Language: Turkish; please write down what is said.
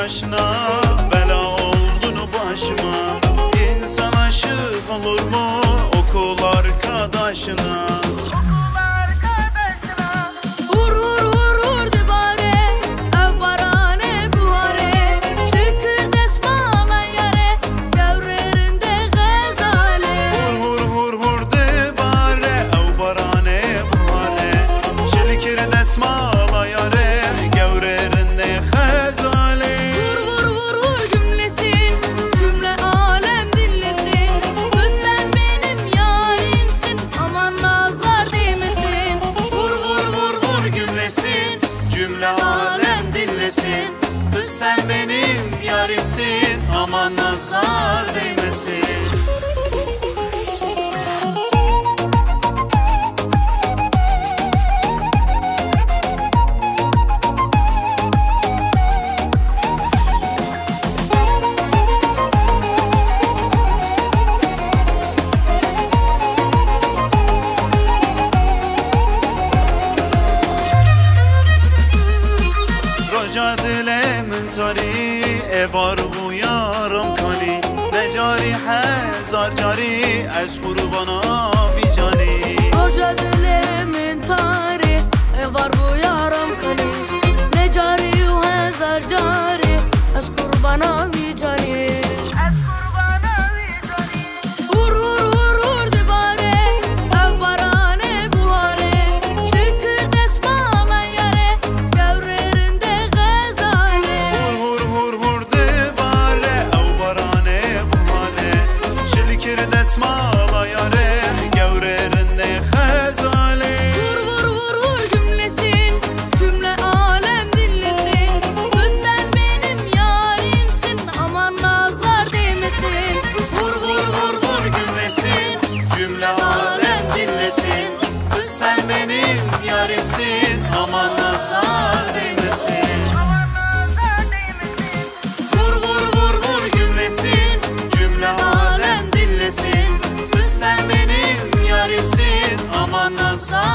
yaşına, bela oldun başıma. İnsan aşık olur mu okul arkadaşına? Vur vur vur vur dibare, ev barane buhare. Şükür desmalan yare, devrerinde gazale. Vur vur vur vur dibare, ev barane buhare. Şükür desmala yare, devrerinde gazale. Vur vur vur vur cümlesin, cümle alem dinlesin. Kız sen benim yarimsin, aman nazar değmesin. Vur vur vur vur gümlesin, cümle alem dinlesin. Kız sen benim yarimsin, aman nazar değmesin. Roja dilemin tari, evar bu yaram kani. Necari hezar cari, ez kurbana vicani. Roja dilimin tari, var bu yaram kani. Ne cari yu hezar cari, az kurbana vicani. Vur vur vur vur dibare, ev barane buhare. Şükür desmalan yare, devrerinde gazale. Vur vur vur dibare, ev barane buhare. Şilikir desmala yare, gevrerinde gazale. Vur vur vur vur cümlesin, cümle alem dinlesin. Kız sen benim yarimsin, aman nazar değmesin. Vur vur vur vur gümlesin, cümle alem dinlesin. Kız sen benim yarimsin, aman nazar değmesin. Vur vur vur vur gümlesin, cümle alem dinlesin. Kız sen benim yarimsin, aman nazar